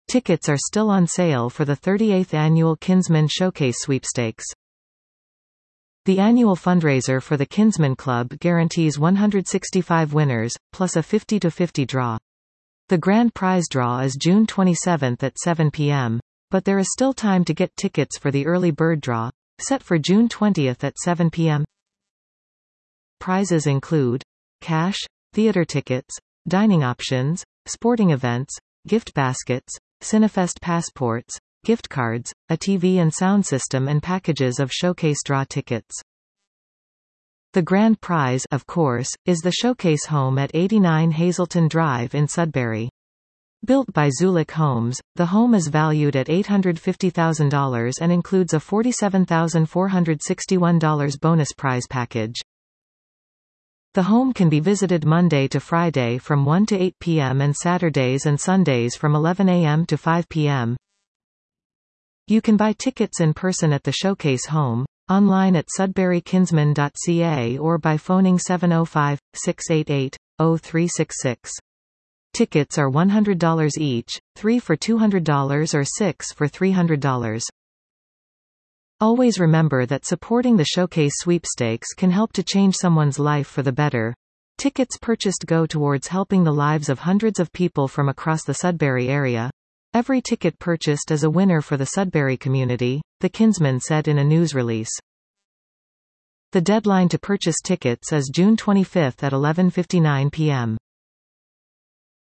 Tickets are still on sale for the 38th Annual Kinsman Showcase Sweepstakes. The annual fundraiser for the Kinsman Club guarantees 165 winners, plus a 50-50 draw. The grand prize draw is June 27 at 7 p.m., but there is still time to get tickets for the early bird draw, set for June 20 at 7 p.m. Prizes include cash, theater tickets, dining options, sporting events, gift baskets, Cinefest passports, gift cards, a TV and sound system and packages of showcase draw tickets. The grand prize, of course, is the showcase home at 89 Hazelton Drive in Sudbury. Built by Zulik Homes, the home is valued at $850,000 and includes a $47,461 bonus prize package. The home can be visited Monday to Friday from 1 to 8 p.m. and Saturdays and Sundays from 11 a.m. to 5 p.m. You can buy tickets in person at the showcase home, online at sudburykinsman.ca or by phoning 705-688-0366. Tickets are $100 each, 3 for $200 or 6 for $300. Always remember that supporting the Showcase Sweepstakes can help to change someone's life for the better. Tickets purchased go towards helping the lives of hundreds of people from across the Sudbury area. Every ticket purchased is a winner for the Sudbury community, the Kinsman said in a news release. The deadline to purchase tickets is June 25 at 11:59 p.m.